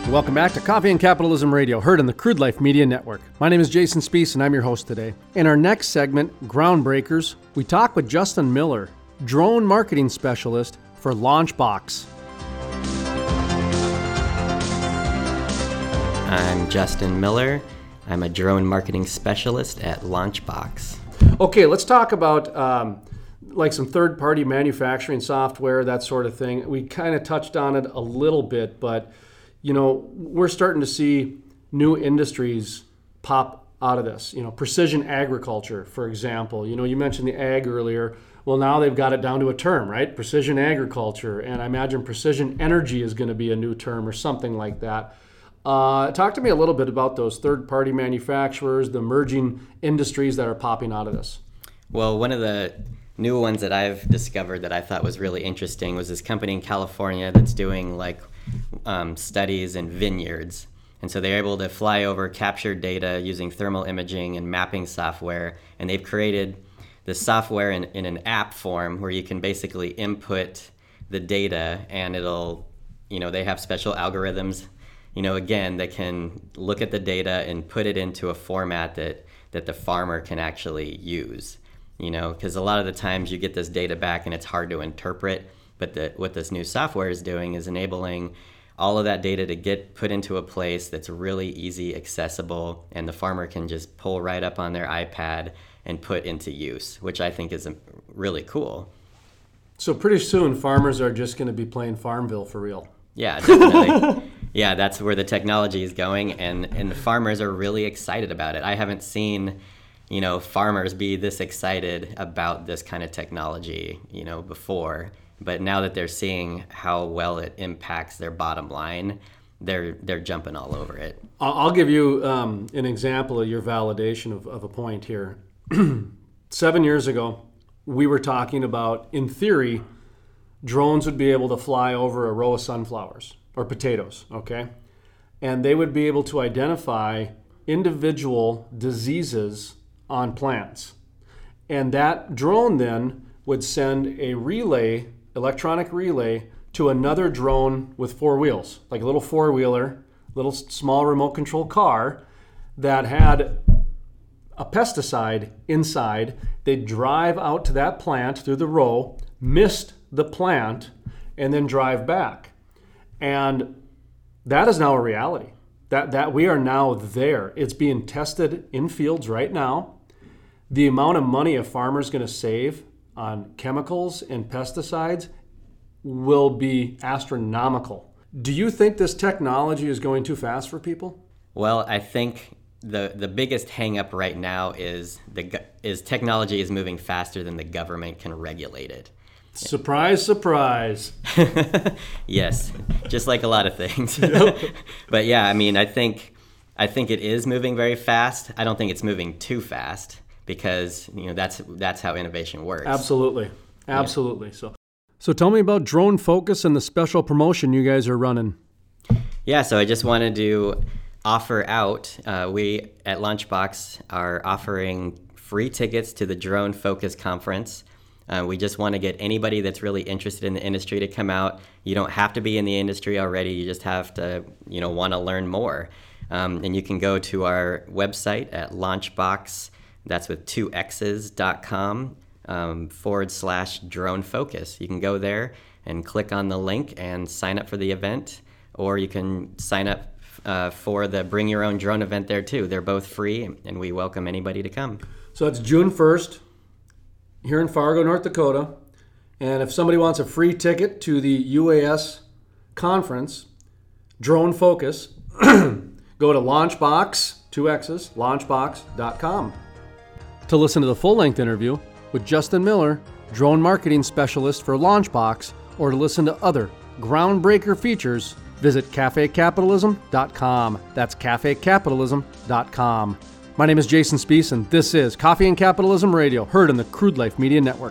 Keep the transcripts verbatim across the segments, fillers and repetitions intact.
Welcome back to Coffee and Capitalism Radio, heard on the Crude Life Media Network. My name is Jason Spiess, and I'm your host today. In our next segment, Groundbreakers, we talk with Justin Miller, drone marketing specialist for Launchbox. I'm Justin Miller. I'm a drone marketing specialist at Launchbox. Okay, let's talk about um, like some third-party manufacturing software, that sort of thing. We kind of touched on it a little bit, but you know, we're starting to see new industries pop out of this. You know, precision agriculture, for example. You know, you mentioned the ag earlier. Well, now they've got it down to a term, right? Precision agriculture. And I imagine precision energy is going to be a new term or something like that. Uh, talk to me a little bit about those third-party manufacturers, the emerging industries that are popping out of this. Well, one of the new ones that I've discovered that I thought was really interesting was this company in California that's doing like um, studies in vineyards. And so they're able to fly over captured data using thermal imaging and mapping software. And they've created the software in, in an app form where you can basically input the data and it'll, you know, they have special algorithms, you know, again, that can look at the data and put it into a format that, that the farmer can actually use. You know, because a lot of the times you get this data back and it's hard to interpret, but the, what this new software is doing is enabling all of that data to get put into a place that's really easy, accessible, and the farmer can just pull right up on their iPad and put into use, which I think is really cool. So pretty soon farmers are just going to be playing Farmville for real. Yeah, definitely. Yeah, that's where the technology is going, and, and the farmers are really excited about it. I haven't seen, you know, farmers be this excited about this kind of technology, you know, before. But now that they're seeing how well it impacts their bottom line, they're they're jumping all over it. I'll give you um, an example of your validation of, of a point here. Seven years ago, we were talking about, in theory, drones would be able to fly over a row of sunflowers or potatoes, okay? And they would be able to identify individual diseases on plants. And that drone then would send a relay, electronic relay, to another drone with four wheels, like a little four-wheeler, little small remote control car that had a pesticide inside. They'd drive out to that plant through the row, mist the plant, and then drive back. And that is now a reality. That, that we are now there. It's being tested in fields right now. The amount of money a farmer's going to save on chemicals and pesticides will be astronomical. Do you think this technology is going too fast for people? Well, I think the the biggest hang up right now is the is technology is moving faster than the government can regulate it. Surprise, surprise. Yes, just like a lot of things. Yep. But yeah, I mean, I think I think it is moving very fast. I don't think it's moving too fast, because you know that's that's how innovation works. Absolutely, absolutely. Yeah. So, so tell me about Drone Focus and the special promotion you guys are running. Yeah, so I just wanted to offer out. Uh, we at Launchbox are offering free tickets to the Drone Focus conference. Uh, we just want to get anybody that's really interested in the industry to come out. You don't have to be in the industry already. You just have to, you know, want to learn more. Um, and you can go to our website at Launchbox. That's with two X's dot com um, forward slash drone focus. You can go there and click on the link and sign up for the event, or you can sign up uh, for the Bring Your Own Drone event there too. They're both free, and we welcome anybody to come. So it's June first here in Fargo, North Dakota. And if somebody wants a free ticket to the U A S conference, Drone Focus, go to Launchbox, two X's, launchbox dot com. To listen to the full-length interview with Justin Miller, drone marketing specialist for Launchbox, or to listen to other groundbreaker features, visit cafe capitalism dot com. That's cafe capitalism dot com. My name is Jason Spiess, and this is Coffee and Capitalism Radio, heard on the Crude Life Media Network.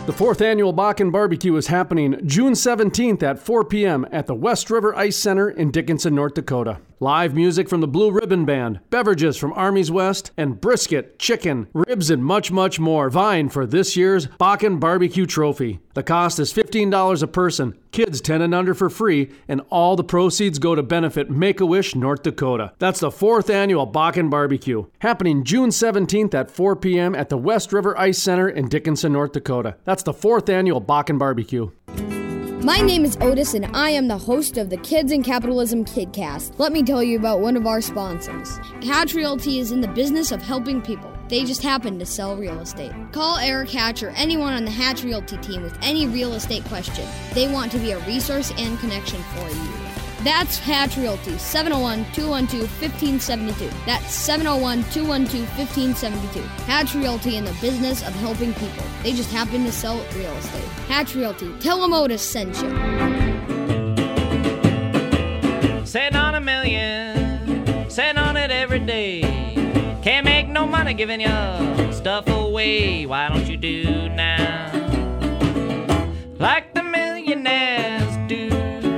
The fourth annual Bakken Barbecue is happening June seventeenth at four p.m. at the West River Ice Center in Dickinson, North Dakota. Live music from the Blue Ribbon Band, beverages from Armies West, and brisket, chicken, ribs, and much, much more vying for this year's Bakken Barbecue Trophy. The cost is fifteen dollars a person, kids ten and under for free, and all the proceeds go to benefit Make-A-Wish, North Dakota. That's the fourth annual Bakken Barbecue, happening June seventeenth at four p.m. at the West River Ice Center in Dickinson, North Dakota. That's the fourth annual Bakken Barbecue. My name is Otis, and I am the host of the Kids in Capitalism KidCast. Let me tell you about one of our sponsors. Hatch Realty is in the business of helping people. They just happen to sell real estate. Call Eric Hatch or anyone on the Hatch Realty team with any real estate question. They want to be a resource and connection for you. That's Hatch Realty, seven oh one, two one two, one five seven two. That's seven oh one, two one two, one five seven two. Hatch Realty in the business of helping people. They just happen to sell real estate. Hatch Realty. Tell them Otis sent you. Sitting on a million, sitting on it every day. Can't make no money giving your stuff away. Why don't you do now like the millionaires do?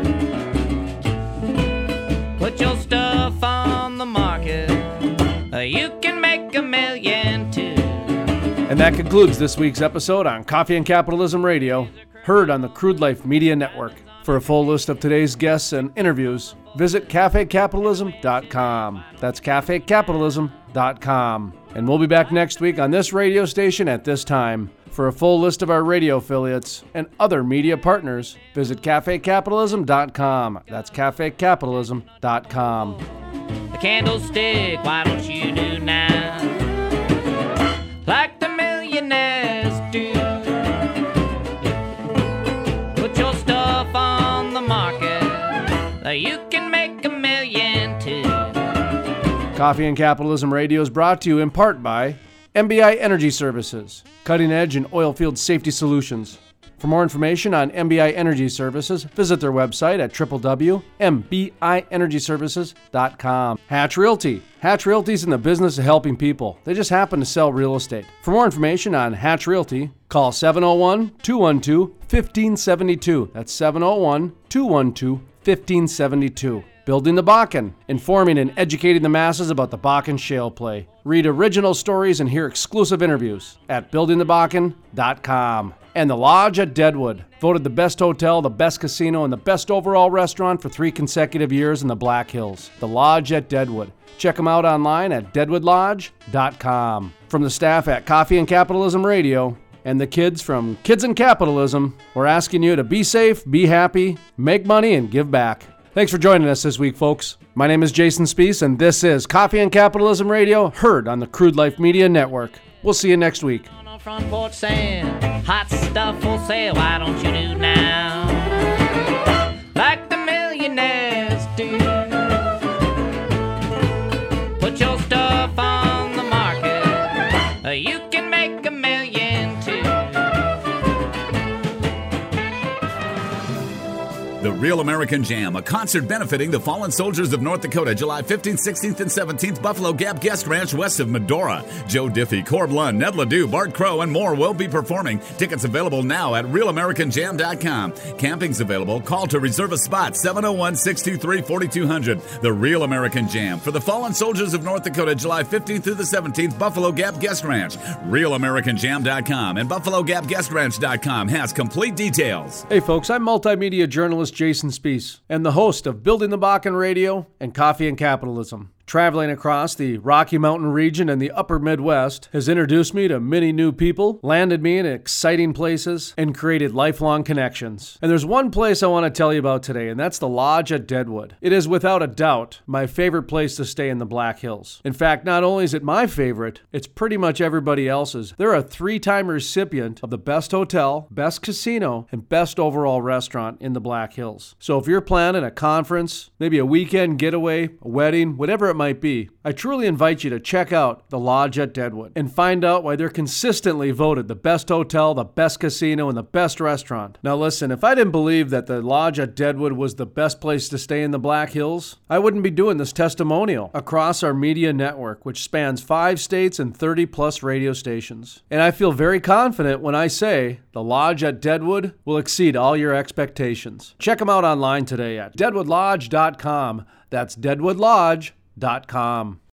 Put your stuff on the market. You can make a million too. And that concludes this week's episode on Coffee and Capitalism Radio, heard on the Crude Life Media Network. For a full list of today's guests and interviews, visit cafe capitalism dot com. That's cafe capitalism dot com. And we'll be back next week on this radio station at this time. For a full list of our radio affiliates and other media partners, visit cafe capitalism dot com. That's cafe capitalism dot com. The candlestick, why don't you do now like the millionaires do? Put your stuff on the market. You can make a million too. Coffee and Capitalism Radio is brought to you in part by M B I Energy Services, cutting edge in oil field safety solutions. For more information on M B I Energy Services, visit their website at w w w dot m b i energy services dot com. Hatch Realty. Hatch Realty's in the business of helping people. They just happen to sell real estate. For more information on Hatch Realty, call seven oh one, two one two, one five seven two. That's seven oh one, two one two, one five seven two. Building the Bakken, informing and educating the masses about the Bakken shale play. Read original stories and hear exclusive interviews at building the bakken dot com. And The Lodge at Deadwood, voted the best hotel, the best casino, and the best overall restaurant for three consecutive years in the Black Hills. The Lodge at Deadwood. Check them out online at deadwood lodge dot com. From the staff at Coffee and Capitalism Radio and the kids from Kids in Capitalism, we're asking you to be safe, be happy, make money, and give back. Thanks for joining us this week, folks. My name is Jason Spees, and this is Coffee and Capitalism Radio, heard on the Crude Life Media Network. We'll see you next week. On our front porch saying, hot stuff for sale, why don't you do now like the millionaires do? Put your stuff on the market. You can make a million too. The Real American Jam, a concert benefiting the fallen soldiers of North Dakota, July fifteenth, sixteenth, and seventeenth, Buffalo Gap Guest Ranch west of Medora. Joe Diffie, Corb Lund, Ned Ledoux, Bart Crow, and more will be performing. Tickets available now at real american jam dot com. Camping's available. Call to reserve a spot, seven oh one, six two three, four two zero zero. The Real American Jam for the fallen soldiers of North Dakota, July fifteenth through the seventeenth, Buffalo Gap Guest Ranch. real american jam dot com and buffalo gap guest ranch dot com has complete details. Hey folks, I'm multimedia journalist Jason Spees and the host of Building the Bakken Radio and Coffee and Capitalism. Traveling across the Rocky Mountain region and the upper Midwest has introduced me to many new people, landed me in exciting places, and created lifelong connections. And there's one place I want to tell you about today, and that's the Lodge at Deadwood. It is without a doubt my favorite place to stay in the Black Hills. In fact, not only is it my favorite, it's pretty much everybody else's. They're a three-time recipient of the best hotel, best casino, and best overall restaurant in the Black Hills. So if you're planning a conference, maybe a weekend getaway, a wedding, whatever it might be, I truly invite you to check out the Lodge at Deadwood and find out why they're consistently voted the best hotel, the best casino, and the best restaurant. Now listen, if I didn't believe that the Lodge at Deadwood was the best place to stay in the Black Hills, I wouldn't be doing this testimonial across our media network, which spans five states and thirty plus radio stations. And I feel very confident when I say the Lodge at Deadwood will exceed all your expectations. Check them out online today at deadwood lodge dot com. That's deadwood lodge dot com.